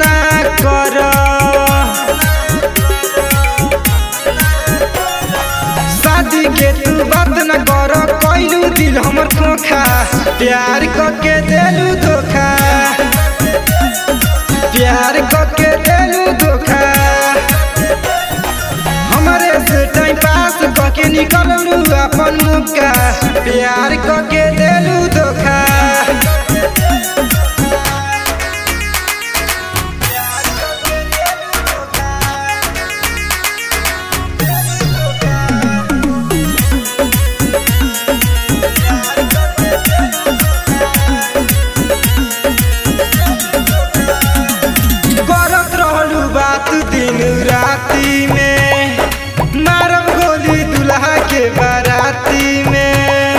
ना कर। शादी के तू बात न कर, कैलू दिल हमर खोखा, प्यार करके देलू धोखा, प्यार करके देलू धोखा। हमारे से टाइम पास करके निकलू अपन मुक्का, प्यार करके देलू धोखा। करत रहलू बात दिन राती में, मारब गोली दुल्हा के बाराती में।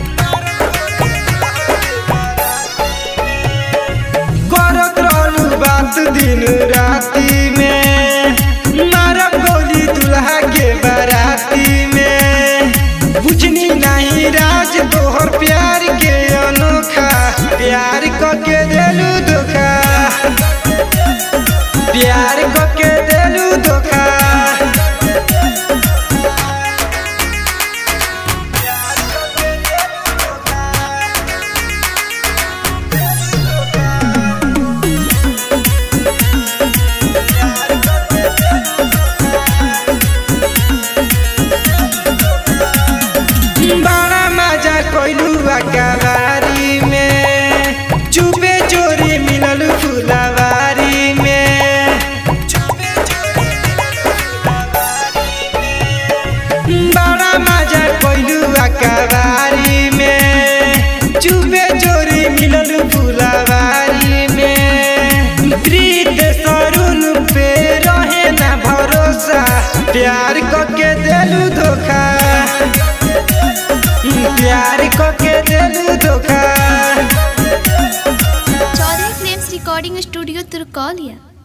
करत रहलू बात दिन राती में, मारब गोली दुल्हा के बाराती में। बुझनी नहीं राज तोहर प्यार के अनोखा, प्यार करके देलू धोखा, प्यार करके देलू धोखा। बड़ा मजा कैलू अकबारी में, चुपे चोरी मिलल फुलवारी में। बड़ा मजा कैलू अकबारी में, चुपे चोरी मिलल फुलवारी में। प्रीत सरुन पे रहे ना भरोसा, प्यार करके देलू धोखा, प्यार करके देलू धोखा। Chaudhary films recording studio Turkaulia.